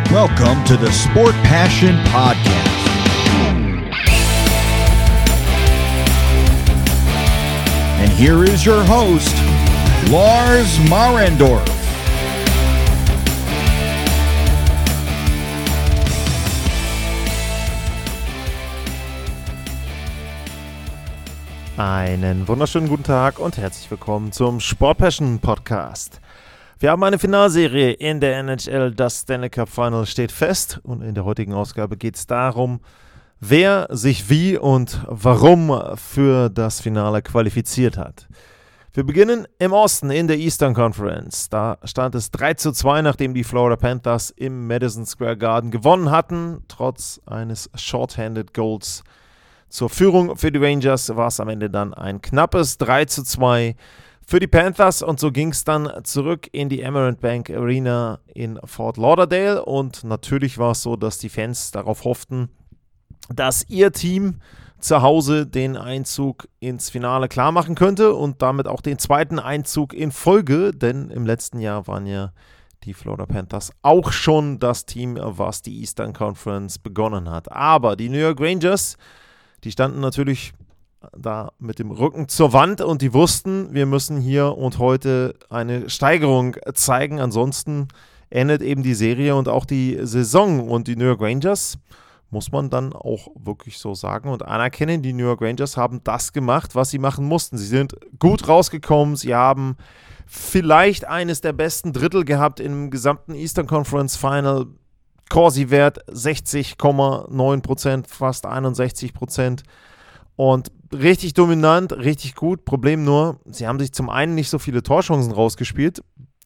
Welcome to the Sport Passion Podcast. And here is your host, Lars Marendorf. Einen wunderschönen guten Tag und herzlich willkommen zum Sport Passion Podcast. Wir haben eine Finalserie in der NHL, das Stanley Cup Final steht fest und in der heutigen Ausgabe geht es darum, wer sich wie und warum für das Finale qualifiziert hat. Wir beginnen im Osten in der Eastern Conference. Da stand es 3:2, nachdem die Florida Panthers im Madison Square Garden gewonnen hatten, trotz eines Shorthanded Goals. Zur Führung für die Rangers war es am Ende dann ein knappes 3:2 für die Panthers und so ging es dann zurück in die Amerant Bank Arena in Fort Lauderdale und natürlich war es so, dass die Fans darauf hofften, dass ihr Team zu Hause den Einzug ins Finale klar machen könnte und damit auch den zweiten Einzug in Folge, denn im letzten Jahr waren ja die Florida Panthers auch schon das Team, was die Eastern Conference begonnen hat. Aber die New York Rangers, die standen natürlich da mit dem Rücken zur Wand und die wussten, wir müssen hier und heute eine Steigerung zeigen, ansonsten endet eben die Serie und auch die Saison. Und die New York Rangers, muss man dann auch wirklich so sagen und anerkennen, die New York Rangers haben das gemacht, was sie machen mussten. Sie sind gut rausgekommen, sie haben vielleicht eines der besten Drittel gehabt im gesamten Eastern Conference Final. Corsi-Wert 60,9%, fast 61% und richtig dominant, richtig gut. Problem nur, sie haben sich zum einen nicht so viele Torchancen rausgespielt,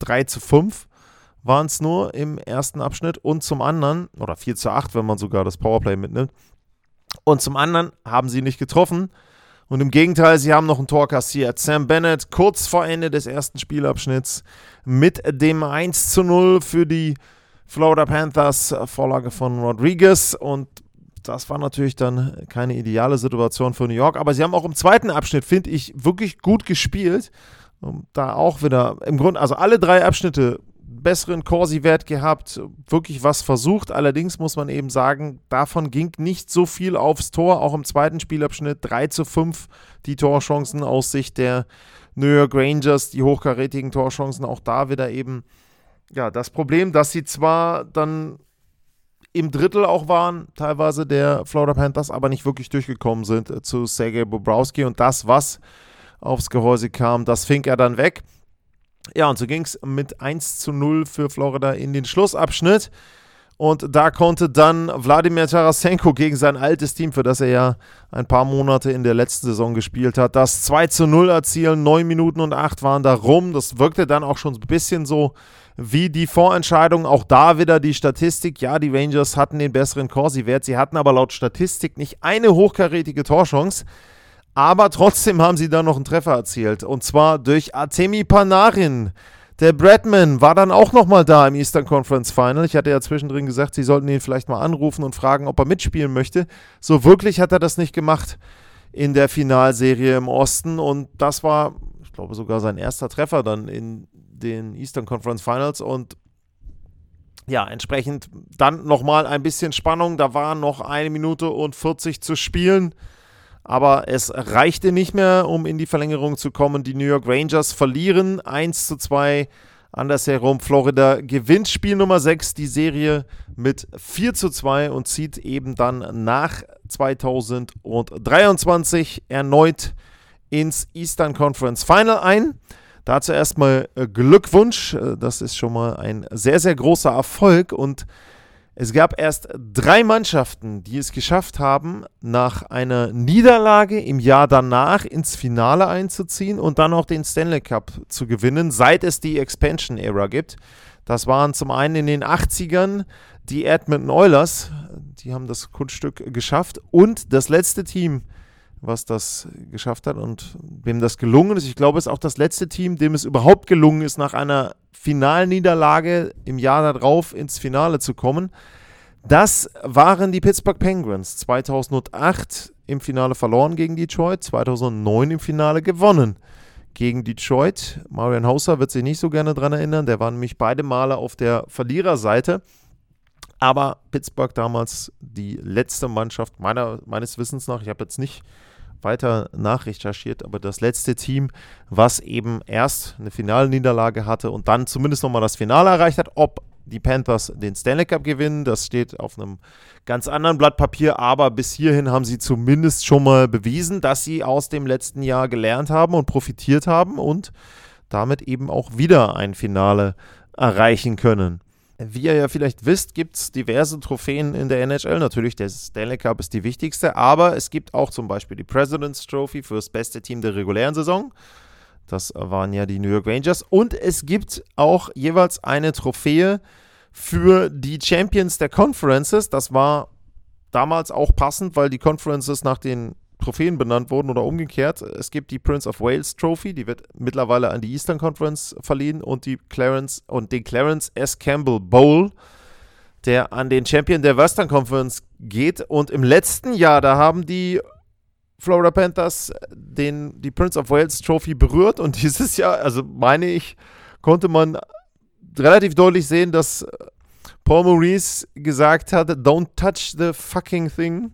3:5 waren es nur im ersten Abschnitt und zum anderen, oder 4:8, wenn man sogar das Powerplay mitnimmt, und zum anderen haben sie nicht getroffen und im Gegenteil, sie haben noch ein Tor kassiert. Sam Bennett kurz vor Ende des ersten Spielabschnitts mit dem 1:0 für die Florida Panthers, Vorlage von Rodriguez und das war natürlich dann keine ideale Situation für New York, aber sie haben auch im zweiten Abschnitt, finde ich, wirklich gut gespielt. Da auch wieder im Grunde, also alle drei Abschnitte besseren Corsi-Wert gehabt, wirklich was versucht, allerdings muss man eben sagen, davon ging nicht so viel aufs Tor, auch im zweiten Spielabschnitt 3:5 die Torchancen aus Sicht der New York Rangers, die hochkarätigen Torchancen, auch da wieder eben ja, das Problem, dass sie zwar dann im Drittel auch waren, teilweise der Florida Panthers, aber nicht wirklich durchgekommen sind zu Sergei Bobrovsky und das, was aufs Gehäuse kam, das fing er dann weg. Ja, und so ging es mit 1:0 für Florida in den Schlussabschnitt und da konnte dann Wladimir Tarasenko gegen sein altes Team, für das er ja ein paar Monate in der letzten Saison gespielt hat, das 2:0 erzielen, 9 Minuten und 8 waren da rum, das wirkte dann auch schon ein bisschen so wie die Vorentscheidung, auch da wieder die Statistik, ja, die Rangers hatten den besseren Corsi-Wert, sie hatten aber laut Statistik nicht eine hochkarätige Torchance, aber trotzdem haben sie dann noch einen Treffer erzielt und zwar durch Artemi Panarin. Der Bradman war dann auch nochmal da im Eastern Conference Final. Ich hatte ja zwischendrin gesagt, sie sollten ihn vielleicht mal anrufen und fragen, ob er mitspielen möchte. So wirklich hat er das nicht gemacht in der Finalserie im Osten und das war, ich glaube, sogar sein erster Treffer dann in den Eastern Conference Finals und ja, entsprechend dann nochmal ein bisschen Spannung. Da waren noch 1 Minute und 40 zu spielen, aber es reichte nicht mehr, um in die Verlängerung zu kommen. Die New York Rangers verlieren 1:2. Andersherum, Florida gewinnt Spiel Nummer 6, die Serie mit 4:2 und zieht eben dann nach 2023 erneut ins Eastern Conference Final ein. Dazu erstmal Glückwunsch, das ist schon mal ein sehr, sehr großer Erfolg und es gab erst 3 Mannschaften, die es geschafft haben, nach einer Niederlage im Jahr danach ins Finale einzuziehen und dann auch den Stanley Cup zu gewinnen, seit es die Expansion-Ära gibt. Das waren zum einen in den 80ern die Edmonton Oilers, die haben das Kunststück geschafft und das letzte Team, was das geschafft hat und wem das gelungen ist. Ich glaube, es ist auch das letzte Team, dem es überhaupt gelungen ist, nach einer Finalniederlage im Jahr darauf ins Finale zu kommen. Das waren die Pittsburgh Penguins. 2008 im Finale verloren gegen Detroit, 2009 im Finale gewonnen gegen Detroit. Marian Hossa wird sich nicht so gerne daran erinnern, der war nämlich beide Male auf der Verliererseite. Aber Pittsburgh damals die letzte Mannschaft, meines Wissens nach, ich habe jetzt nicht weiter nachrecherchiert, aber das letzte Team, was eben erst eine Finalniederlage hatte und dann zumindest nochmal das Finale erreicht hat. Ob die Panthers den Stanley Cup gewinnen, das steht auf einem ganz anderen Blatt Papier, aber bis hierhin haben sie zumindest schon mal bewiesen, dass sie aus dem letzten Jahr gelernt haben und profitiert haben und damit eben auch wieder ein Finale erreichen können. Wie ihr ja vielleicht wisst, gibt es diverse Trophäen in der NHL. Natürlich, der Stanley Cup ist die wichtigste, aber es gibt auch zum Beispiel die President's Trophy für das beste Team der regulären Saison. Das waren ja die New York Rangers. Und es gibt auch jeweils eine Trophäe für die Champions der Conferences. Das war damals auch passend, weil die Conferences nach den Trophäen benannt wurden oder umgekehrt. Es gibt die Prince of Wales Trophy, die wird mittlerweile an die Eastern Conference verliehen und den Clarence S. Campbell Bowl, der an den Champion der Western Conference geht. Und im letzten Jahr, da haben die Florida Panthers die Prince of Wales Trophy berührt und dieses Jahr, also meine ich, konnte man relativ deutlich sehen, dass Paul Maurice gesagt hat, don't touch the fucking thing.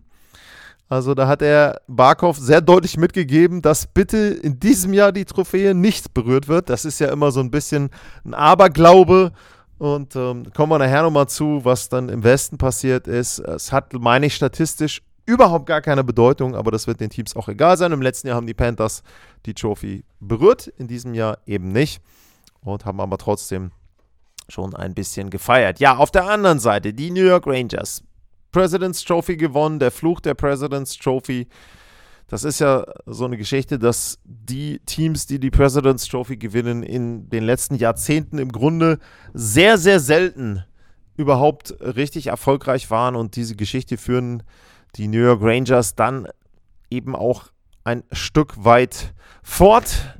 Also da hat er Barkov sehr deutlich mitgegeben, dass bitte in diesem Jahr die Trophäe nicht berührt wird. Das ist ja immer so ein bisschen ein Aberglaube. Und kommen wir nachher nochmal zu, was dann im Westen passiert ist. Es hat, meine ich, statistisch überhaupt gar keine Bedeutung, aber das wird den Teams auch egal sein. Im letzten Jahr haben die Panthers die Trophy berührt, in diesem Jahr eben nicht. Und haben aber trotzdem schon ein bisschen gefeiert. Ja, auf der anderen Seite die New York Rangers. President's Trophy gewonnen, der Fluch der President's Trophy. Das ist ja so eine Geschichte, dass die Teams, die die President's Trophy gewinnen, in den letzten Jahrzehnten im Grunde sehr, sehr selten überhaupt richtig erfolgreich waren und diese Geschichte führen die New York Rangers dann eben auch ein Stück weit fort.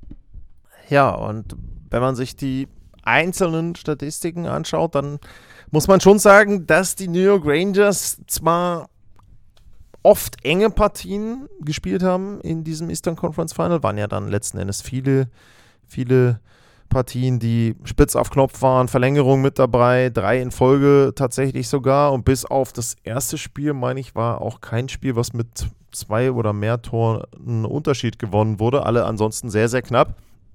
Ja, und wenn man sich die einzelnen Statistiken anschaut, dann muss man schon sagen, dass die New York Rangers zwar oft enge Partien gespielt haben in diesem Eastern Conference Final, waren ja dann letzten Endes viele Partien, die spitz auf Knopf waren, Verlängerung mit dabei, 3 in Folge tatsächlich sogar und bis auf das erste Spiel, meine ich, war auch kein Spiel, was mit 2 oder mehr Toren Unterschied gewonnen wurde, alle ansonsten sehr, sehr knapp.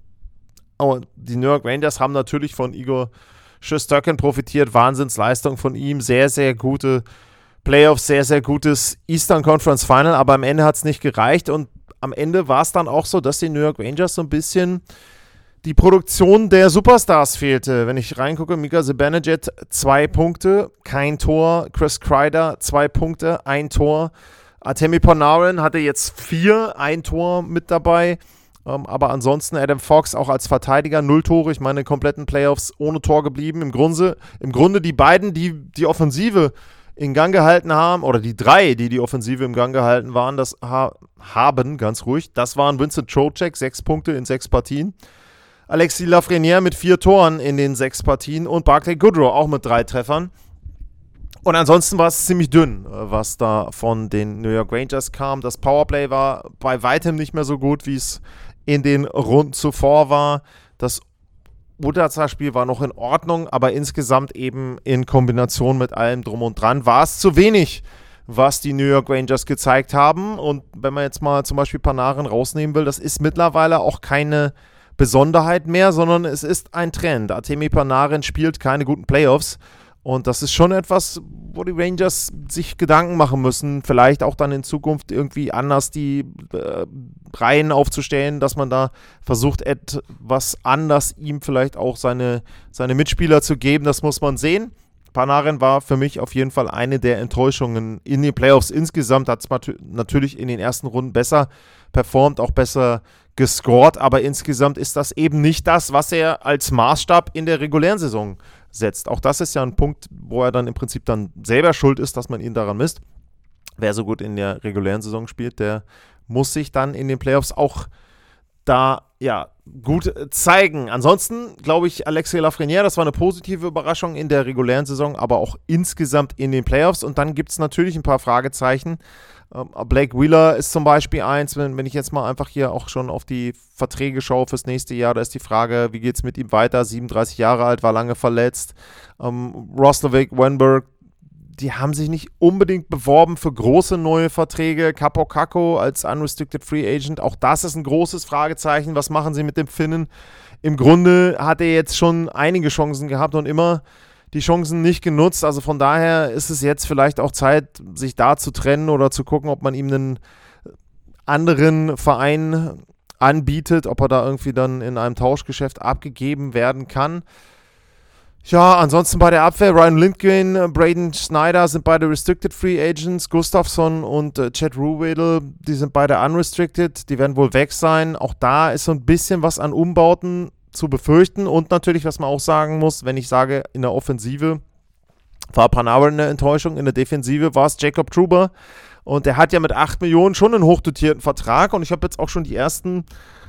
Aber die New York Rangers haben natürlich von Igor Shesterkin profitiert, Wahnsinnsleistung von ihm, sehr, sehr gute Playoffs, sehr, sehr gutes Eastern Conference Final, aber am Ende hat es nicht gereicht und am Ende war es dann auch so, dass die New York Rangers so ein bisschen die Produktion der Superstars fehlte. Wenn ich reingucke, Mika Zibanejad 2 Punkte, kein Tor, Chris Kreider 2 Punkte, 1 Tor, Artemi Panarin hatte jetzt 4, 1 Tor mit dabei. Aber ansonsten Adam Fox auch als Verteidiger 0 Tore, ich meine kompletten Playoffs ohne Tor geblieben. Im Grunde die beiden, die Offensive in Gang gehalten haben, oder die 3, die Offensive im Gang gehalten waren, das haben, ganz ruhig, das waren Vincent Trocheck, 6 Punkte in 6 Partien. Alexis Lafrenière mit 4 Toren in den 6 Partien und Barclay Goodrow auch mit 3 Treffern. Und ansonsten war es ziemlich dünn, was da von den New York Rangers kam. Das Powerplay war bei weitem nicht mehr so gut, wie es in den Runden zuvor war. Das Unterzahlspiel war noch in Ordnung, aber insgesamt eben in Kombination mit allem drum und dran war es zu wenig, was die New York Rangers gezeigt haben. Und wenn man jetzt mal zum Beispiel Panarin rausnehmen will, das ist mittlerweile auch keine Besonderheit mehr, sondern es ist ein Trend. Artemi Panarin spielt keine guten Playoffs. Und das ist schon etwas, wo die Rangers sich Gedanken machen müssen, vielleicht auch dann in Zukunft irgendwie anders die Reihen aufzustellen, dass man da versucht, etwas anders ihm vielleicht auch seine Mitspieler zu geben. Das muss man sehen. Panarin war für mich auf jeden Fall eine der Enttäuschungen in den Playoffs. Insgesamt hat es natürlich in den ersten Runden besser performt, auch besser gescored, aber insgesamt ist das eben nicht das, was er als Maßstab in der regulären Saison setzt. Auch das ist ja ein Punkt, wo er dann im Prinzip dann selber schuld ist, dass man ihn daran misst. Wer so gut in der regulären Saison spielt, der muss sich dann in den Playoffs auch da gut zeigen. Ansonsten glaube ich, Alexis Lafrenière, das war eine positive Überraschung in der regulären Saison, aber auch insgesamt in den Playoffs. Und dann gibt es natürlich ein paar Fragezeichen. Blake Wheeler ist zum Beispiel eins, wenn ich jetzt mal einfach hier auch schon auf die Verträge schaue fürs nächste Jahr, da ist die Frage, wie geht es mit ihm weiter? 37 Jahre alt, war lange verletzt. Roslovic, Wenberg, die haben sich nicht unbedingt beworben für große neue Verträge. Kaapo Kakko als Unrestricted Free Agent, auch das ist ein großes Fragezeichen. Was machen sie mit dem Finnen? Im Grunde hat er jetzt schon einige Chancen gehabt und immer die Chancen nicht genutzt. Also von daher ist es jetzt vielleicht auch Zeit, sich da zu trennen oder zu gucken, ob man ihm einen anderen Verein anbietet, ob er da irgendwie dann in einem Tauschgeschäft abgegeben werden kann. Ja, ansonsten bei der Abwehr, Ryan Lindgren, Braden Schneider sind beide Restricted Free Agents, Gustafsson und Chad Ruhwedel, die sind beide Unrestricted, die werden wohl weg sein. Auch da ist so ein bisschen was an Umbauten zu befürchten und natürlich, was man auch sagen muss, wenn ich sage, in der Offensive war Panarin eine Enttäuschung, in der Defensive war es Jacob Trouba und der hat ja mit 8 Millionen schon einen hochdotierten Vertrag und ich habe jetzt auch schon die ersten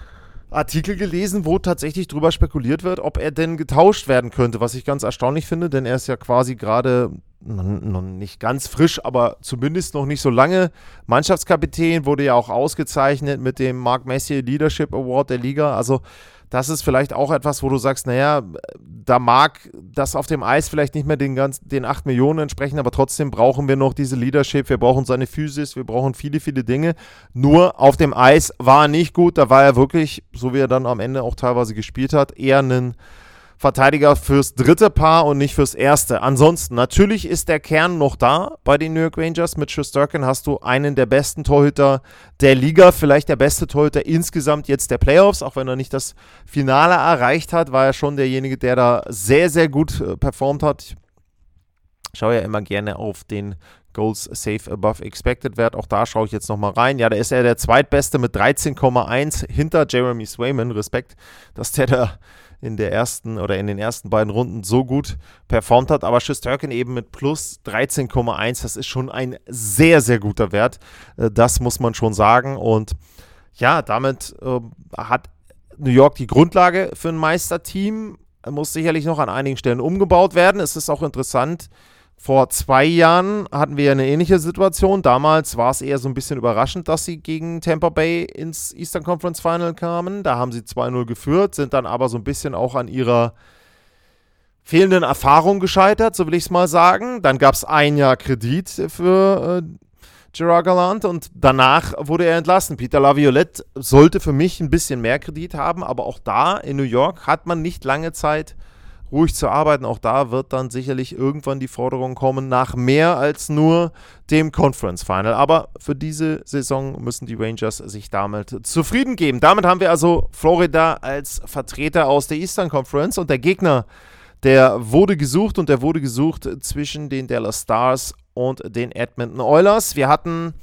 Artikel gelesen, wo tatsächlich drüber spekuliert wird, ob er denn getauscht werden könnte, was ich ganz erstaunlich finde, denn er ist ja quasi gerade noch nicht ganz frisch, aber zumindest noch nicht so lange Mannschaftskapitän, wurde ja auch ausgezeichnet mit dem Mark Messier Leadership Award der Liga, also das ist vielleicht auch etwas, wo du sagst, naja, da mag das auf dem Eis vielleicht nicht mehr den 8 Millionen entsprechen, aber trotzdem brauchen wir noch diese Leadership, wir brauchen seine Physis, wir brauchen viele, viele Dinge. Nur auf dem Eis war er nicht gut, da war er wirklich, so wie er dann am Ende auch teilweise gespielt hat, eher ein Verteidiger fürs dritte Paar und nicht fürs erste. Ansonsten, natürlich ist der Kern noch da bei den New York Rangers. Mit Shesterkin hast du einen der besten Torhüter der Liga, vielleicht der beste Torhüter insgesamt jetzt der Playoffs, auch wenn er nicht das Finale erreicht hat, war er schon derjenige, der da sehr, sehr gut performt hat. Ich schaue ja immer gerne auf den Goals Save Above Expected Wert, auch da schaue ich jetzt nochmal rein. Ja, da ist er der zweitbeste mit 13,1 hinter Jeremy Swayman. Respekt, dass der da in den ersten beiden Runden so gut performt hat, aber Shesterkin eben mit plus 13,1, das ist schon ein sehr, sehr guter Wert, das muss man schon sagen und ja, damit hat New York die Grundlage für ein Meisterteam, muss sicherlich noch an einigen Stellen umgebaut werden, es ist auch interessant, vor 2 Jahren hatten wir eine ähnliche Situation. Damals war es eher so ein bisschen überraschend, dass sie gegen Tampa Bay ins Eastern Conference Final kamen. Da haben sie 2-0 geführt, sind dann aber so ein bisschen auch an ihrer fehlenden Erfahrung gescheitert, so will ich es mal sagen. Dann gab es 1 Jahr Kredit für Gerard Gallant und danach wurde er entlassen. Peter Laviolette sollte für mich ein bisschen mehr Kredit haben, aber auch da in New York hat man nicht lange Zeit, ruhig zu arbeiten. Auch da wird dann sicherlich irgendwann die Forderung kommen nach mehr als nur dem Conference Final. Aber für diese Saison müssen die Rangers sich damit zufrieden geben. Damit haben wir also Florida als Vertreter aus der Eastern Conference und der Gegner, der wurde gesucht und der wurde gesucht zwischen den Dallas Stars und den Edmonton Oilers. Wir hatten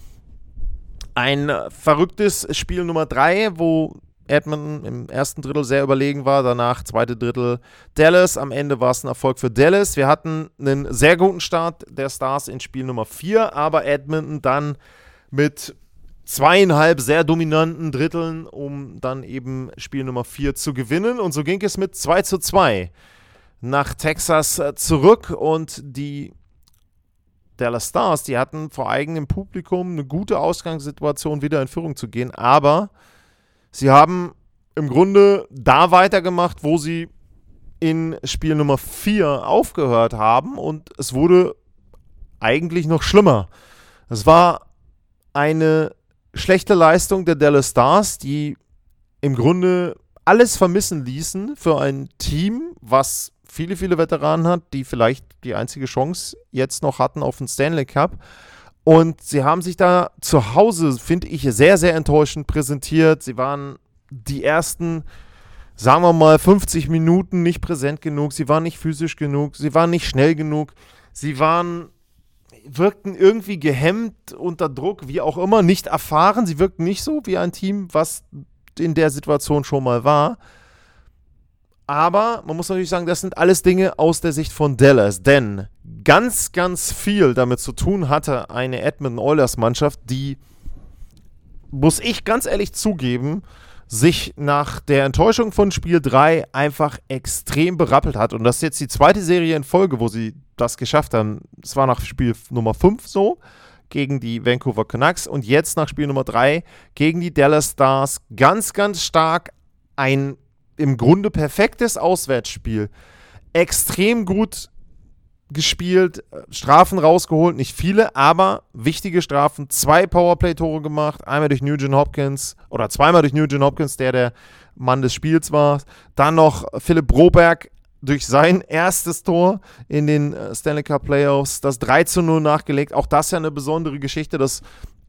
ein verrücktes Spiel Nummer 3, wo Edmonton im ersten Drittel sehr überlegen war, danach zweite Drittel Dallas, am Ende war es ein Erfolg für Dallas. Wir hatten einen sehr guten Start der Stars in Spiel Nummer 4, aber Edmonton dann mit 2,5 sehr dominanten Dritteln, um dann eben Spiel Nummer 4 zu gewinnen und so ging es mit 2:2 nach Texas zurück und die Dallas Stars, die hatten vor eigenem Publikum eine gute Ausgangssituation, wieder in Führung zu gehen, aber sie haben im Grunde da weitergemacht, wo sie in Spiel Nummer 4 aufgehört haben und es wurde eigentlich noch schlimmer. Es war eine schlechte Leistung der Dallas Stars, die im Grunde alles vermissen ließen für ein Team, was viele, viele Veteranen hat, die vielleicht die einzige Chance jetzt noch hatten auf den Stanley Cup. Und sie haben sich da zu Hause, finde ich, sehr, sehr enttäuschend präsentiert. Sie waren die ersten, sagen wir mal, 50 Minuten nicht präsent genug. Sie waren nicht physisch genug. Sie waren nicht schnell genug. Sie wirkten irgendwie gehemmt, unter Druck, wie auch immer, nicht erfahren. Sie wirkten nicht so wie ein Team, was in der Situation schon mal war. Aber man muss natürlich sagen, das sind alles Dinge aus der Sicht von Dallas, denn ganz, ganz viel damit zu tun hatte eine Edmonton Oilers Mannschaft, die, muss ich ganz ehrlich zugeben, sich nach der Enttäuschung von Spiel 3 einfach extrem berappelt hat. Und das ist jetzt die zweite Serie in Folge, wo sie das geschafft haben. Es war nach Spiel Nummer 5 so, gegen die Vancouver Canucks und jetzt nach Spiel Nummer 3 gegen die Dallas Stars. Ganz, ganz stark ein im Grunde perfektes Auswärtsspiel. Extrem gut gespielt, Strafen rausgeholt, nicht viele, aber wichtige Strafen, 2 Powerplay-Tore gemacht, einmal durch Nugent Hopkins oder zweimal durch Nugent Hopkins, der Mann des Spiels war. Dann noch Philipp Broberg durch sein erstes Tor in den Stanley Cup Playoffs, das 3:0 nachgelegt. Auch das ja eine besondere Geschichte, dass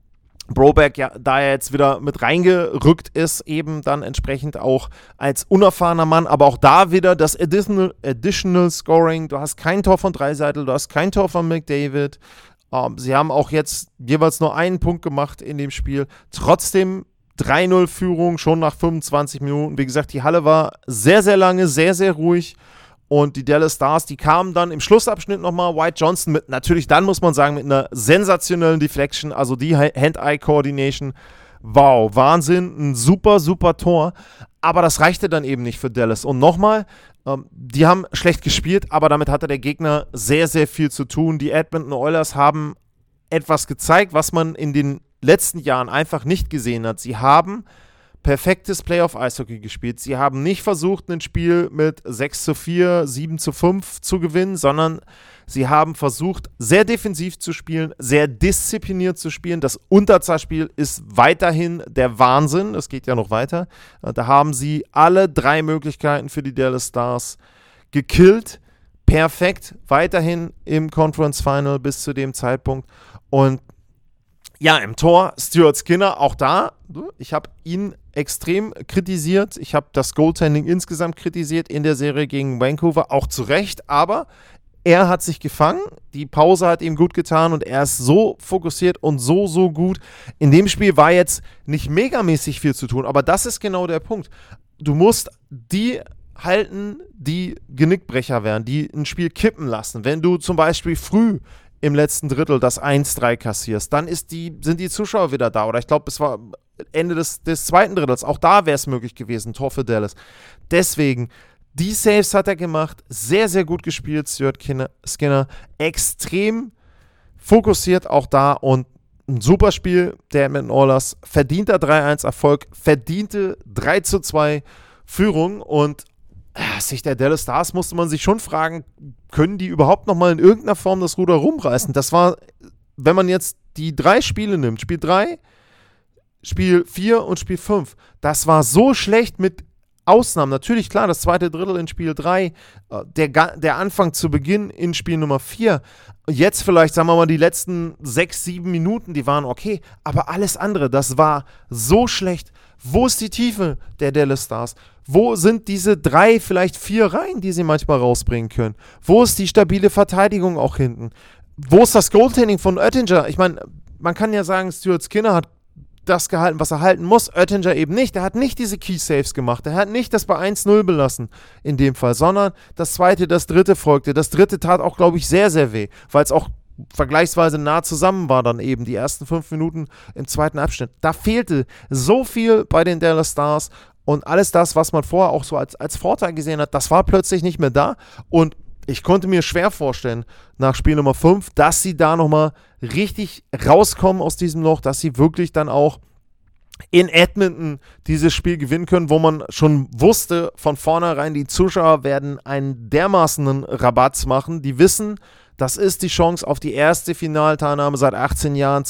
Broberg ja, da er jetzt wieder mit reingerückt ist, eben dann entsprechend auch als unerfahrener Mann, aber auch da wieder das Additional Scoring. Du hast kein Tor von Draisaitl, du hast kein Tor von McDavid. Sie haben auch jetzt jeweils nur einen Punkt gemacht in dem Spiel. Trotzdem 3:0 Führung schon nach 25 Minuten. Wie gesagt, die Halle war sehr, sehr lange, sehr, sehr ruhig. Und die Dallas Stars, die kamen dann im Schlussabschnitt nochmal, White Johnson mit, natürlich dann muss man sagen, mit einer sensationellen Deflection, also die Hand-Eye-Coordination, wow, Wahnsinn, ein super, super Tor, aber das reichte dann eben nicht für Dallas. Und nochmal, die haben schlecht gespielt, aber damit hatte der Gegner sehr, sehr viel zu tun. Die Edmonton Oilers haben etwas gezeigt, was man in den letzten Jahren einfach nicht gesehen hat. Sie haben perfektes Playoff-Eishockey gespielt. Sie haben nicht versucht, ein Spiel mit 6:4, 7:5 zu gewinnen, sondern sie haben versucht, sehr defensiv zu spielen, sehr diszipliniert zu spielen. Das Unterzahlspiel ist weiterhin der Wahnsinn. Es geht ja noch weiter. Da haben sie alle 3 Möglichkeiten für die Dallas Stars gekillt. Perfekt. Weiterhin im Conference Final bis zu dem Zeitpunkt. Und ja, im Tor Stuart Skinner, auch da, ich habe ihn extrem kritisiert. Ich habe das Goaltending insgesamt kritisiert in der Serie gegen Vancouver, auch zu Recht, aber er hat sich gefangen, die Pause hat ihm gut getan und er ist so fokussiert und so gut. In dem Spiel war jetzt nicht megamäßig viel zu tun, aber das ist genau der Punkt. Du musst die halten, die Genickbrecher wären, die ein Spiel kippen lassen. Wenn du zum Beispiel früh im letzten Drittel das 1:3 kassierst, dann sind die Zuschauer wieder da. Oder ich glaube, es war Ende des zweiten Drittels. Auch da wäre es möglich gewesen, Tor für Dallas. Deswegen, die Saves hat er gemacht. Sehr, sehr gut gespielt, Stuart Skinner. Extrem fokussiert auch da und ein super Spiel der Edmonton Oilers. Verdienter 3:1 Erfolg, verdiente 3:2 Führung und Sicht der Dallas Stars musste man sich schon fragen, können die überhaupt nochmal in irgendeiner Form das Ruder rumreißen? Das war, wenn man jetzt die 3 Spiele nimmt, Spiel 3, Spiel 4 und Spiel 5, das war so schlecht mit Ausnahmen. Natürlich, klar, das zweite Drittel in Spiel 3, der Anfang zu Beginn in Spiel Nummer 4, jetzt vielleicht, sagen wir mal, die letzten 6, 7 Minuten, die waren okay, aber alles andere, das war so schlecht. Wo ist die Tiefe der Dallas Stars? Wo sind diese 3, vielleicht 4 Reihen, die sie manchmal rausbringen können? Wo ist die stabile Verteidigung auch hinten? Wo ist das Goaltending von Oettinger? Ich meine, man kann ja sagen, Stuart Skinner hat das gehalten, was er halten muss. Oettinger eben nicht. Er hat nicht diese Key-Saves gemacht. Er hat nicht das bei 1:0 belassen in dem Fall, sondern das zweite, das dritte folgte. Das dritte tat auch, glaube ich, sehr, sehr weh, weil es auch vergleichsweise nah zusammen war dann eben die ersten 5 Minuten im zweiten Abschnitt. Da fehlte so viel bei den Dallas Stars und alles das, was man vorher auch so als Vorteil gesehen hat, das war plötzlich nicht mehr da und ich konnte mir schwer vorstellen, nach Spiel Nummer 5, dass sie da nochmal richtig rauskommen aus diesem Loch, dass sie wirklich dann auch in Edmonton dieses Spiel gewinnen können, wo man schon wusste von vornherein, die Zuschauer werden einen dermaßenen Rabatz machen, die wissen, das ist die Chance auf die erste Finalteilnahme seit 18 Jahren,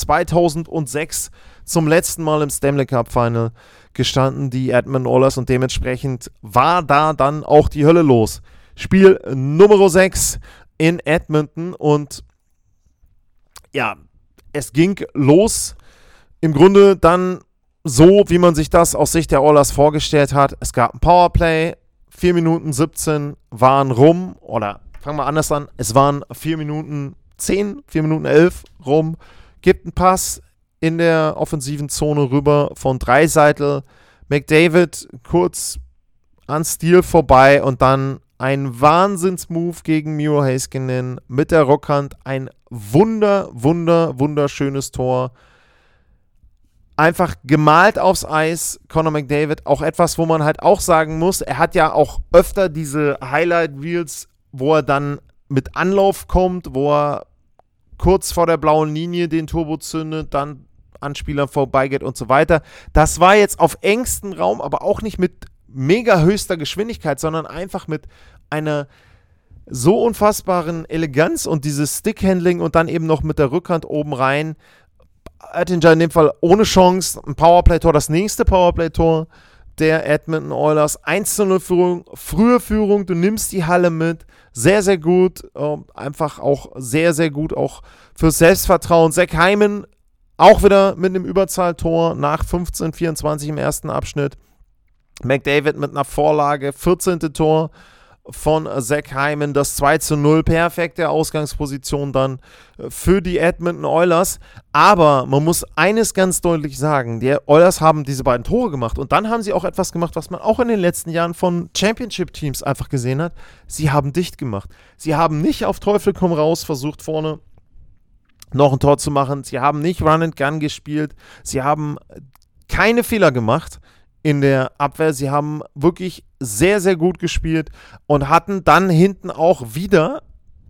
2006 zum letzten Mal im Stanley Cup Final gestanden, die Edmonton Oilers, und dementsprechend war da dann auch die Hölle los. Spiel Nummer 6 in Edmonton und ja, es ging los, im Grunde dann so, wie man sich das aus Sicht der Oilers vorgestellt hat. Es gab ein Powerplay, 4 Minuten 17 waren rum, oder fangen wir anders an, es waren 4 Minuten 10, 4 Minuten 11 rum, gibt einen Pass in der offensiven Zone rüber von Draisaitl, McDavid kurz an Steele vorbei und dann ein Wahnsinnsmove gegen Miro Heiskanen mit der Rockhand, ein wunderschönes Tor. Einfach gemalt aufs Eis, Connor McDavid, auch etwas, wo man halt auch sagen muss, er hat ja auch öfter diese Highlight-Reels, wo er dann mit Anlauf kommt, wo er kurz vor der blauen Linie den Turbo zündet, dann an Spielern vorbeigeht und so weiter. Das war jetzt auf engstem Raum, aber auch nicht mit mega höchster Geschwindigkeit, sondern einfach mit einer so unfassbaren Eleganz und dieses Stickhandling und dann eben noch mit der Rückhand oben rein. Oettinger in dem Fall ohne Chance, ein Powerplay-Tor, das nächste Powerplay-Tor der Edmonton Oilers, 1:0 Führung, frühe Führung, du nimmst die Halle mit, sehr, sehr gut, einfach auch sehr, sehr gut, auch fürs Selbstvertrauen. Zach Hyman auch wieder mit einem Überzahltor nach 15:24 im ersten Abschnitt. McDavid mit einer Vorlage, 14. Tor von Zach Hyman, das 2:0, perfekte Ausgangsposition dann für die Edmonton Oilers. Aber man muss eines ganz deutlich sagen, die Oilers haben diese beiden Tore gemacht und dann haben sie auch etwas gemacht, was man auch in den letzten Jahren von Championship-Teams einfach gesehen hat. Sie haben dicht gemacht. Sie haben nicht auf Teufel komm raus versucht, vorne noch ein Tor zu machen. Sie haben nicht Run and Gun gespielt. Sie haben keine Fehler gemacht in der Abwehr. Sie haben wirklich sehr, sehr gut gespielt und hatten dann hinten auch wieder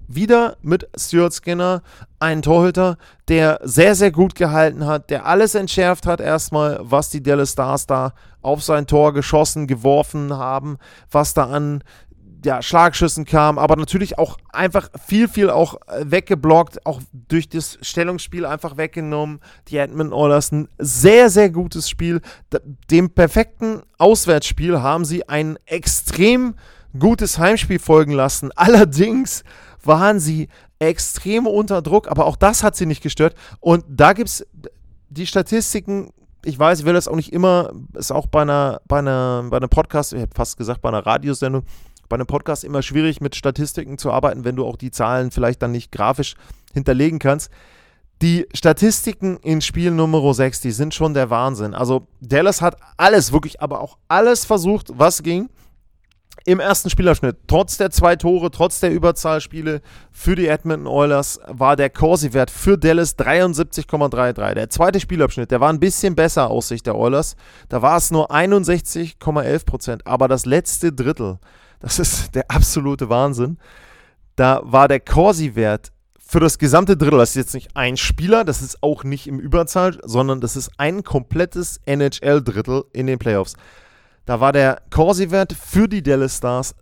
mit Stuart Skinner einen Torhüter, der sehr, sehr gut gehalten hat, der alles entschärft hat erstmal, was die Dallas Stars da auf sein Tor geschossen, geworfen haben, was da an Schlagschüssen kam, aber natürlich auch einfach viel auch weggeblockt, auch durch das Stellungsspiel einfach weggenommen. Die Edmonton Oilers ein sehr, sehr gutes Spiel. Dem perfekten Auswärtsspiel haben sie ein extrem gutes Heimspiel folgen lassen. Allerdings waren sie extrem unter Druck, aber auch das hat sie nicht gestört. Und da gibt es die Statistiken. Ich weiß, ich will das auch nicht immer, ist auch bei einem Podcast, ich habe fast gesagt, bei einer Radiosendung, bei einem Podcast immer schwierig, mit Statistiken zu arbeiten, wenn du auch die Zahlen vielleicht dann nicht grafisch hinterlegen kannst. Die Statistiken in Spiel Nummer 6, die sind schon der Wahnsinn. Also Dallas hat alles, wirklich, aber auch alles versucht, was ging. Im ersten Spielabschnitt, trotz der 2 Tore, trotz der Überzahlspiele für die Edmonton Oilers, war der Corsi-Wert für Dallas 73,33. Der zweite Spielabschnitt, der war ein bisschen besser aus Sicht der Oilers. Da war es nur 61,11%. Aber das letzte Drittel, das ist der absolute Wahnsinn. Da war der Corsi-Wert für das gesamte Drittel, das ist jetzt nicht ein Spieler, das ist auch nicht im Überzahl, sondern das ist ein komplettes NHL-Drittel in den Playoffs. Da war der Corsi-Wert für die Dallas Stars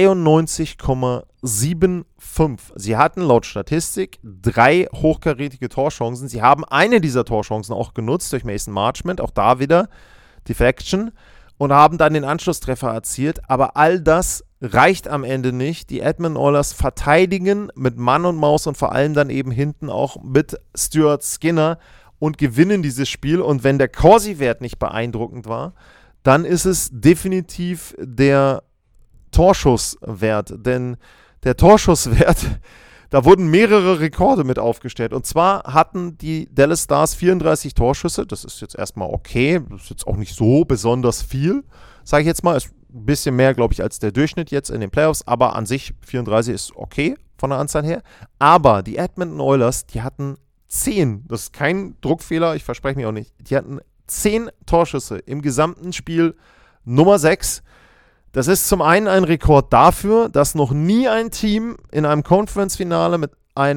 93,75. Sie hatten laut Statistik 3 hochkarätige Torchancen. Sie haben eine dieser Torchancen auch genutzt durch Mason Marchment, auch da wieder Deflection, und haben dann den Anschlusstreffer erzielt. Aber all das reicht am Ende nicht. Die Edmonton Oilers verteidigen mit Mann und Maus und vor allem dann eben hinten auch mit Stuart Skinner und gewinnen dieses Spiel. Und wenn der Corsi-Wert nicht beeindruckend war, dann ist es definitiv der Torschusswert. Denn der Torschusswert, da wurden mehrere Rekorde mit aufgestellt. Und zwar hatten die Dallas Stars 34 Torschüsse. Das ist jetzt erstmal okay. Das ist jetzt auch nicht so besonders viel, sage ich jetzt mal. Ist ein bisschen mehr, glaube ich, als der Durchschnitt jetzt in den Playoffs. Aber an sich 34 ist okay von der Anzahl her. Aber die Edmonton Oilers, die hatten 10. Das ist kein Druckfehler, ich verspreche mir auch nicht. Die hatten 10 Torschüsse im gesamten Spiel Nummer 6. Das ist zum einen ein Rekord dafür, dass noch nie ein Team in einem Conference-Finale mit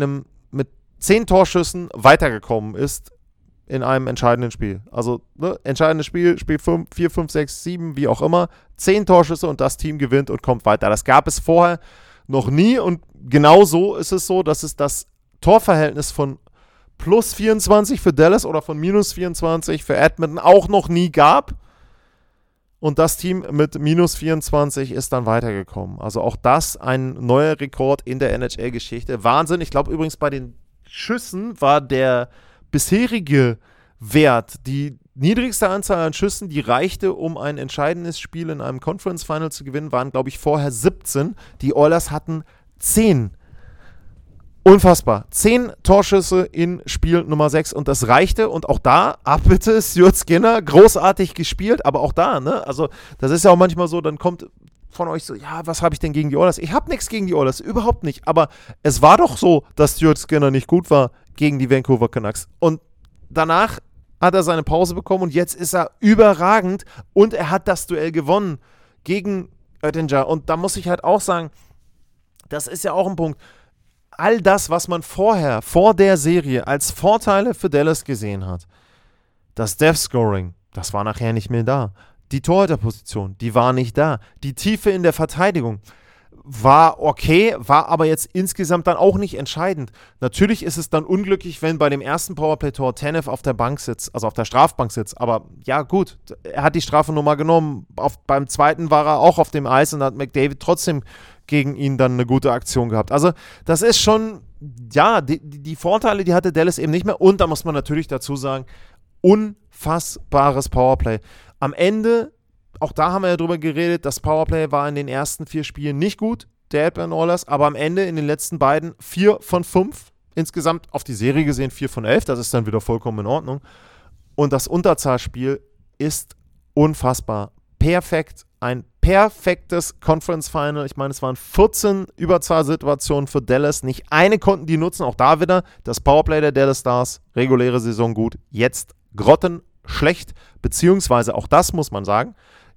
10 Torschüssen weitergekommen ist in einem entscheidenden Spiel. Also entscheidendes Spiel, Spiel 5, 4, 5, 6, 7, wie auch immer. 10 Torschüsse und das Team gewinnt und kommt weiter. Das gab es vorher noch nie und genau so ist es so, dass es das Torverhältnis von plus 24 für Dallas oder von minus 24 für Edmonton auch noch nie gab. Und das Team mit minus 24 ist dann weitergekommen. Also auch das ein neuer Rekord in der NHL-Geschichte. Wahnsinn. Ich glaube übrigens, bei den Schüssen war der bisherige Wert, die niedrigste Anzahl an Schüssen, die reichte, um ein entscheidendes Spiel in einem Conference Final zu gewinnen, waren, glaube ich, vorher 17. Die Oilers hatten 10. Unfassbar. 10 Torschüsse in Spiel Nummer 6 und das reichte. Und auch da, bitte, Stuart Skinner, großartig gespielt, aber auch da, ne? Also, das ist ja auch manchmal so, dann kommt von euch so, ja, was habe ich denn gegen die Oilers? Ich habe nichts gegen die Oilers, überhaupt nicht. Aber es war doch so, dass Stuart Skinner nicht gut war gegen die Vancouver Canucks. Und danach hat er seine Pause bekommen und jetzt ist er überragend und er hat das Duell gewonnen gegen Oettinger. Und da muss ich halt auch sagen, das ist ja auch ein Punkt. All das, was man vorher, vor der Serie, als Vorteile für Dallas gesehen hat, das Death-Scoring, das war nachher nicht mehr da. Die Torhüterposition, die war nicht da. Die Tiefe in der Verteidigung. war okay, war aber jetzt insgesamt dann auch nicht entscheidend. Natürlich ist es dann unglücklich, wenn bei dem ersten Powerplay-Tor Tanev auf der Bank sitzt, also auf der Strafbank sitzt. Aber ja, gut, er hat die Strafe nur mal genommen. Beim zweiten war er auch auf dem Eis und hat McDavid trotzdem gegen ihn dann eine gute Aktion gehabt. Also das ist schon, ja, die Vorteile, die hatte Dallas eben nicht mehr. Und da muss man natürlich dazu sagen, unfassbares Powerplay. Am Ende, auch da haben wir ja drüber geredet, das Powerplay war in den ersten 4 Spielen nicht gut, der Edmonton Oilers, aber am Ende in den letzten beiden 4 von 5, insgesamt auf die Serie gesehen 4 von 11, das ist dann wieder vollkommen in Ordnung. Und das Unterzahlspiel ist unfassbar. Perfekt, ein perfektes Conference Final. Ich meine, es waren 14 Überzahlsituationen für Dallas, nicht eine konnten die nutzen, auch da wieder das Powerplay der Dallas Stars, reguläre Saison gut, jetzt grottenschlecht, beziehungsweise auch das muss man sagen,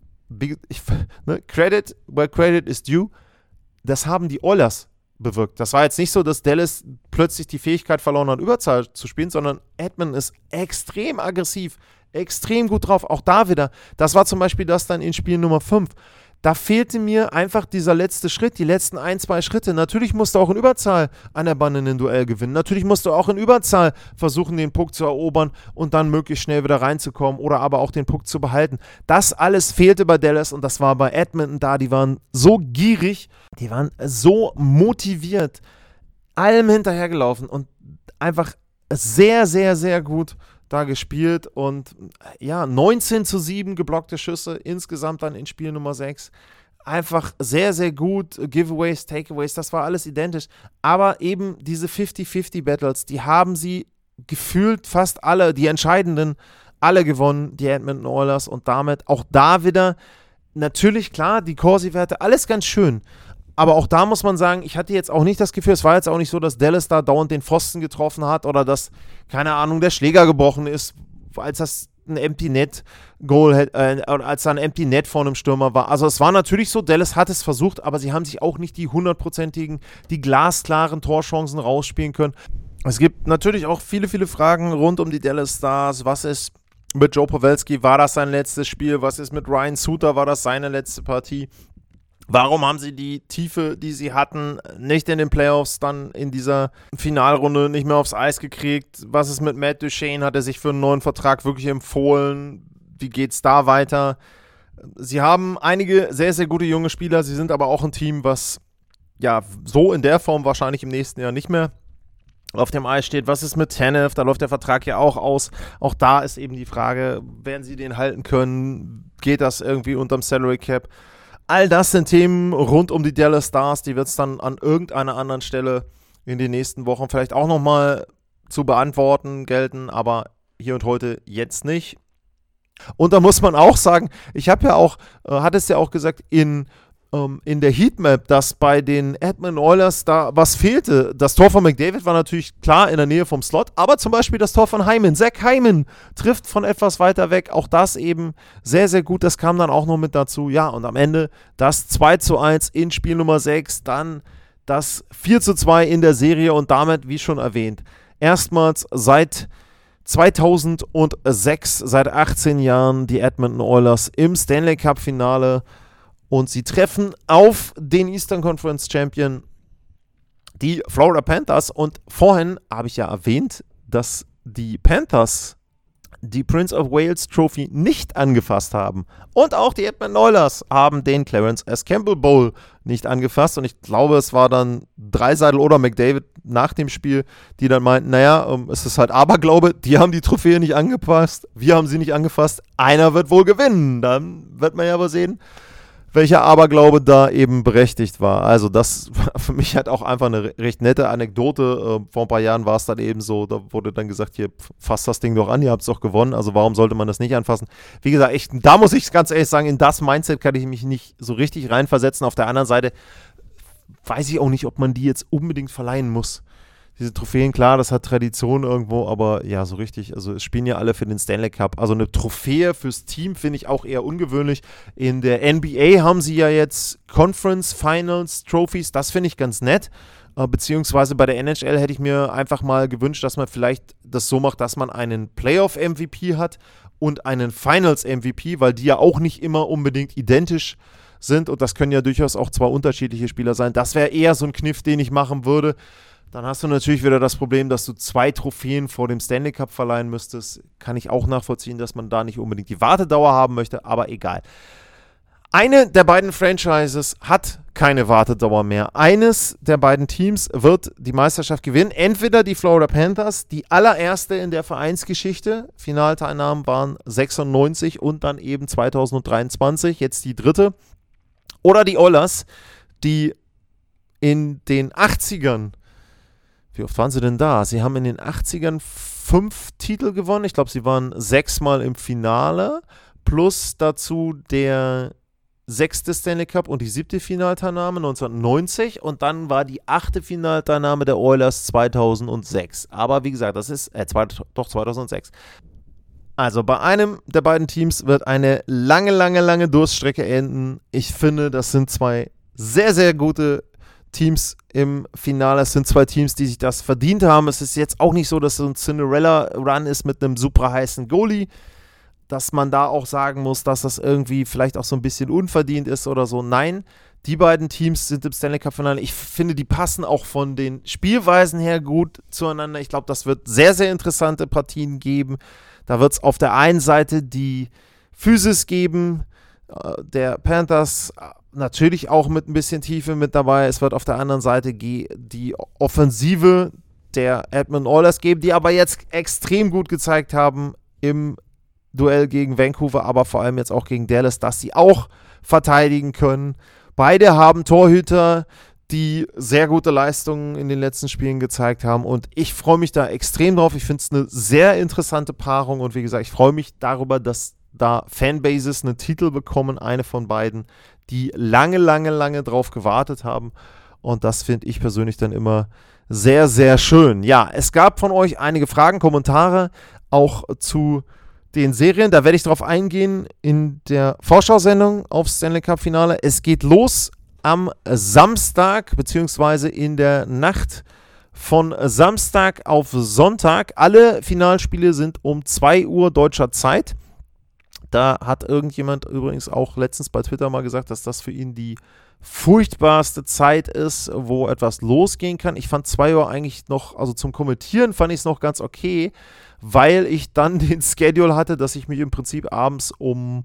Credit where credit is due, das haben die Oilers bewirkt. Das war jetzt nicht so, dass Dallas plötzlich die Fähigkeit verloren hat, Überzahl zu spielen, sondern Edmonton ist extrem aggressiv, extrem gut drauf. Auch da wieder, das war zum Beispiel das dann in Spiel Nummer 5. Da fehlte mir einfach dieser letzte Schritt, die letzten 1-2 Schritte. Natürlich musst du auch in Überzahl an der Bande ein Duell gewinnen. Natürlich musst du auch in Überzahl versuchen, den Puck zu erobern und dann möglichst schnell wieder reinzukommen oder aber auch den Puck zu behalten. Das alles fehlte bei Dallas und das war bei Edmonton da. Die waren so gierig, die waren so motiviert, allem hinterhergelaufen und einfach sehr, sehr, sehr gut da gespielt und ja, 19:7 geblockte Schüsse insgesamt dann in Spiel Nummer 6. Einfach sehr, sehr gut. Giveaways, Takeaways, das war alles identisch. Aber eben diese 50-50 Battles, die haben sie gefühlt fast alle, die entscheidenden, alle gewonnen, die Edmonton Oilers und damit auch da wieder natürlich klar, die Corsi-Werte, alles ganz schön. Aber auch da muss man sagen, ich hatte jetzt auch nicht das Gefühl, es war jetzt auch nicht so, dass Dallas da dauernd den Pfosten getroffen hat oder dass, keine Ahnung, der Schläger gebrochen ist, als das ein Empty-Net-Goal, als da ein Empty-Net vor einem Stürmer war. Also es war natürlich so, Dallas hat es versucht, aber sie haben sich auch nicht die 100%igen, die glasklaren Torchancen rausspielen können. Es gibt natürlich auch viele, viele Fragen rund um die Dallas Stars. Was ist mit Joe Pavelski? War das sein letztes Spiel? Was ist mit Ryan Suter? War das seine letzte Partie? Warum haben sie die Tiefe, die sie hatten, nicht in den Playoffs dann in dieser Finalrunde nicht mehr aufs Eis gekriegt? Was ist mit Matt Duchene? Hat er sich für einen neuen Vertrag wirklich empfohlen? Wie geht's da weiter? Sie haben einige sehr, sehr gute junge Spieler. Sie sind aber auch ein Team, was ja so in der Form wahrscheinlich im nächsten Jahr nicht mehr auf dem Eis steht. Was ist mit Tanev? Da läuft der Vertrag ja auch aus. Auch da ist eben die Frage, werden sie den halten können? Geht das irgendwie unterm Salary Cap? All das sind Themen rund um die Dallas Stars, die wird es dann an irgendeiner anderen Stelle in den nächsten Wochen vielleicht auch nochmal zu beantworten gelten, aber hier und heute jetzt nicht. Und da muss man auch sagen, ich habe ja auch, hatte es ja auch gesagt, in der Heatmap, dass bei den Edmonton Oilers da was fehlte. Das Tor von McDavid war natürlich klar in der Nähe vom Slot, aber zum Beispiel das Tor von Hyman. Zach Hyman trifft von etwas weiter weg. Auch das eben sehr, sehr gut. Das kam dann auch noch mit dazu. Ja, und am Ende das 2:1 in Spiel Nummer 6, dann das 4:2 in der Serie und damit, wie schon erwähnt, erstmals seit 2006, seit 18 Jahren die Edmonton Oilers im Stanley Cup Finale. Und sie treffen auf den Eastern Conference Champion, die Florida Panthers. Und vorhin habe ich ja erwähnt, dass die Panthers die Prince of Wales Trophy nicht angefasst haben. Und auch die Edmonton Oilers haben den Clarence S. Campbell Bowl nicht angefasst. Und ich glaube, es war dann Draisaitl oder McDavid nach dem Spiel, die dann meinten, naja, es ist halt Aberglaube, die haben die Trophäe nicht angepasst, wir haben sie nicht angefasst, einer wird wohl gewinnen. Dann wird man ja aber sehen, welcher Aberglaube da eben berechtigt war. Also das war für mich halt auch einfach eine recht nette Anekdote. Vor ein paar Jahren war es dann eben so, da wurde dann gesagt, hier, fasst das Ding doch an, ihr habt es doch gewonnen, also warum sollte man das nicht anfassen? Wie gesagt, da muss ich ganz ehrlich sagen, in das Mindset kann ich mich nicht so richtig reinversetzen. Auf der anderen Seite weiß ich auch nicht, ob man die jetzt unbedingt verleihen muss. Diese Trophäen, klar, das hat Tradition irgendwo, aber ja, so richtig, also es spielen ja alle für den Stanley Cup. Also eine Trophäe fürs Team finde ich auch eher ungewöhnlich. In der NBA haben sie ja jetzt Conference Finals Trophies, das finde ich ganz nett. Beziehungsweise bei der NHL hätte ich mir einfach mal gewünscht, dass man vielleicht das so macht, dass man einen Playoff-MVP hat und einen Finals-MVP, weil die ja auch nicht immer unbedingt identisch sind. Und das können ja durchaus auch zwei unterschiedliche Spieler sein. Das wäre eher so ein Kniff, den ich machen würde. Dann hast du natürlich wieder das Problem, dass du 2 Trophäen vor dem Stanley Cup verleihen müsstest. Kann ich auch nachvollziehen, dass man da nicht unbedingt die Wartedauer haben möchte, aber egal. Eine der beiden Franchises hat keine Wartedauer mehr. Eines der beiden Teams wird die Meisterschaft gewinnen. Entweder die Florida Panthers, die allererste in der Vereinsgeschichte. Finalteilnahmen waren 96 und dann eben 2023, jetzt die dritte. Oder die Oilers, die in den 80ern, wie oft waren sie denn da? Sie haben in den 80ern 5 Titel gewonnen. Ich glaube, sie waren 6-mal im Finale. Plus dazu der 6. Stanley Cup und die 7. Finalteilnahme 1990. Und dann war die 8. Finalteilnahme der Oilers 2006. Aber wie gesagt, das ist 2006. Also bei einem der beiden Teams wird eine lange Durststrecke enden. Ich finde, das sind 2 sehr, sehr gute Teams im Finale. Es sind 2 Teams, die sich das verdient haben. Es ist jetzt auch nicht so, dass es ein Cinderella-Run ist mit einem super heißen Goalie, dass man da auch sagen muss, dass das irgendwie vielleicht auch so ein bisschen unverdient ist oder so. Nein, die beiden Teams sind im Stanley Cup-Finale. Ich finde, die passen auch von den Spielweisen her gut zueinander. Ich glaube, das wird sehr, sehr interessante Partien geben. Da wird es auf der einen Seite die Physis geben, der Panthers natürlich auch mit ein bisschen Tiefe mit dabei. Es wird auf der anderen Seite die Offensive der Edmonton Oilers geben, die aber jetzt extrem gut gezeigt haben im Duell gegen Vancouver, aber vor allem jetzt auch gegen Dallas, dass sie auch verteidigen können. Beide haben Torhüter, die sehr gute Leistungen in den letzten Spielen gezeigt haben und ich freue mich da extrem drauf. Ich finde es eine sehr interessante Paarung und wie gesagt, ich freue mich darüber, dass da Fanbases einen Titel bekommen, eine von beiden, die lange drauf gewartet haben und das finde ich persönlich dann immer sehr, sehr schön. Ja, es gab von euch einige Fragen, Kommentare auch zu den Serien, da werde ich drauf eingehen in der Vorschau-Sendung aufs Stanley Cup-Finale. Es geht los am Samstag, beziehungsweise in der Nacht von Samstag auf Sonntag. Alle Finalspiele sind um 2 Uhr deutscher Zeit. Da hat irgendjemand übrigens auch letztens bei Twitter mal gesagt, dass das für ihn die furchtbarste Zeit ist, wo etwas losgehen kann. Ich fand 2 Uhr eigentlich noch, also zum Kommentieren fand ich es noch ganz okay, weil ich dann den Schedule hatte, dass ich mich im Prinzip abends um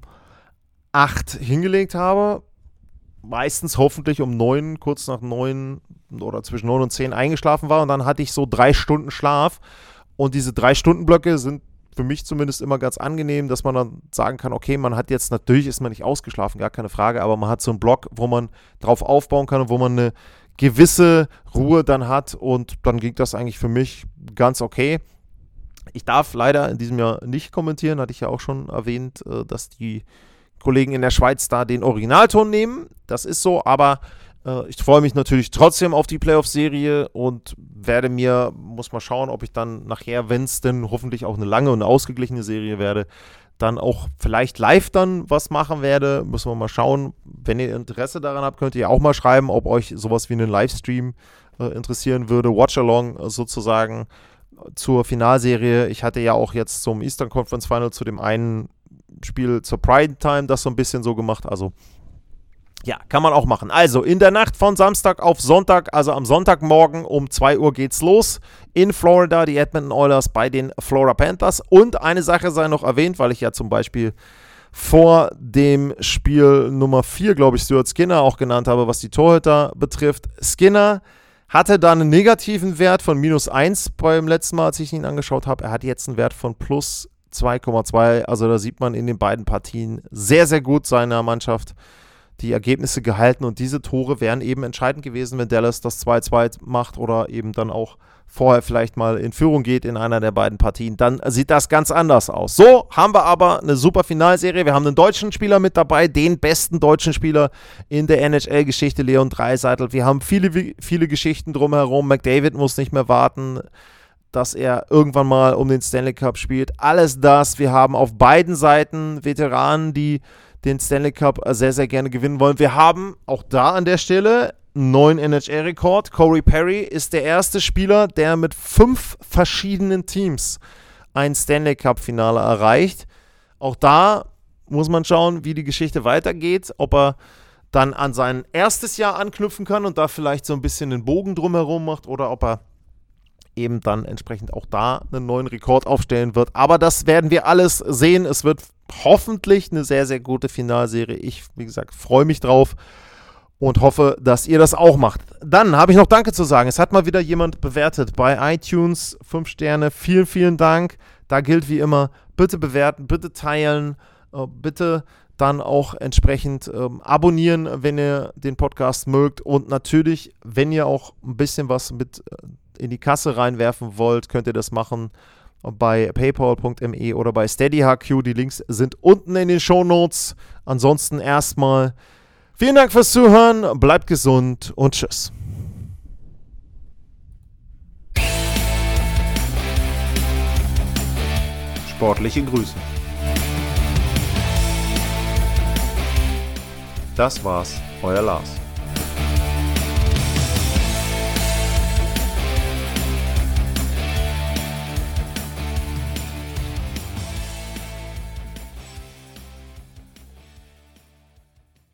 8 hingelegt habe. Meistens hoffentlich um 9, kurz nach 9 oder zwischen 9 und 10 eingeschlafen war und dann hatte ich so 3 Stunden Schlaf und diese 3-Stunden-Blöcke sind für mich zumindest immer ganz angenehm, dass man dann sagen kann, okay, man hat jetzt, natürlich ist man nicht ausgeschlafen, gar keine Frage, aber man hat so einen Block, wo man drauf aufbauen kann und wo man eine gewisse Ruhe dann hat und dann ging das eigentlich für mich ganz okay. Ich darf leider in diesem Jahr nicht kommentieren, hatte ich ja auch schon erwähnt, dass die Kollegen in der Schweiz da den Originalton nehmen. Das ist so, aber ich freue mich natürlich trotzdem auf die Playoff-Serie und muss mal schauen, ob ich dann nachher, wenn es denn hoffentlich auch eine lange und ausgeglichene Serie werde, dann auch vielleicht live dann was machen werde. Müssen wir mal schauen. Wenn ihr Interesse daran habt, könnt ihr auch mal schreiben, ob euch sowas wie einen Livestream interessieren würde. Watch-along sozusagen zur Finalserie. Ich hatte ja auch jetzt zum Eastern Conference Final zu dem einen Spiel zur Pride Time das so ein bisschen so gemacht. Also ja, kann man auch machen. Also in der Nacht von Samstag auf Sonntag, also am Sonntagmorgen um 2 Uhr geht's los. In Florida, die Edmonton Oilers bei den Florida Panthers. Und eine Sache sei noch erwähnt, weil ich ja zum Beispiel vor dem Spiel Nummer 4, glaube ich, Stuart Skinner auch genannt habe, was die Torhüter betrifft. Skinner hatte da einen negativen Wert von -1 beim letzten Mal, als ich ihn angeschaut habe. Er hat jetzt einen Wert von plus 2,2. Also da sieht man in den beiden Partien sehr, sehr gut seiner Mannschaft die Ergebnisse gehalten und diese Tore wären eben entscheidend gewesen, wenn Dallas das 2-2 macht oder eben dann auch vorher vielleicht mal in Führung geht in einer der beiden Partien, dann sieht das ganz anders aus. So haben wir aber eine super Finalserie. Wir haben einen deutschen Spieler mit dabei, den besten deutschen Spieler in der NHL-Geschichte, Leon Draisaitl. Wir haben viele Geschichten drumherum. McDavid muss nicht mehr warten, dass er irgendwann mal um den Stanley Cup spielt. Alles das. Wir haben auf beiden Seiten Veteranen, die den Stanley Cup sehr, sehr gerne gewinnen wollen. Wir haben auch da an der Stelle einen neuen NHL-Rekord. Corey Perry ist der erste Spieler, der mit 5 verschiedenen Teams ein Stanley Cup-Finale erreicht. Auch da muss man schauen, wie die Geschichte weitergeht, ob er dann an sein erstes Jahr anknüpfen kann und da vielleicht so ein bisschen einen Bogen drumherum macht oder ob er eben dann entsprechend auch da einen neuen Rekord aufstellen wird. Aber das werden wir alles sehen. Es wird hoffentlich eine sehr, sehr gute Finalserie. Ich, wie gesagt, freue mich drauf und hoffe, dass ihr das auch macht. Dann habe ich noch Danke zu sagen. Es hat mal wieder jemand bewertet bei iTunes. 5 Sterne. Vielen, vielen Dank. Da gilt wie immer, bitte bewerten, bitte teilen, bitte dann auch entsprechend abonnieren, wenn ihr den Podcast mögt. Und natürlich, wenn ihr auch ein bisschen was mit in die Kasse reinwerfen wollt, könnt ihr das machen bei paypal.me oder bei SteadyHQ. Die Links sind unten in den Shownotes. Ansonsten erstmal vielen Dank fürs Zuhören, bleibt gesund und tschüss. Sportliche Grüße. Das war's, euer Lars.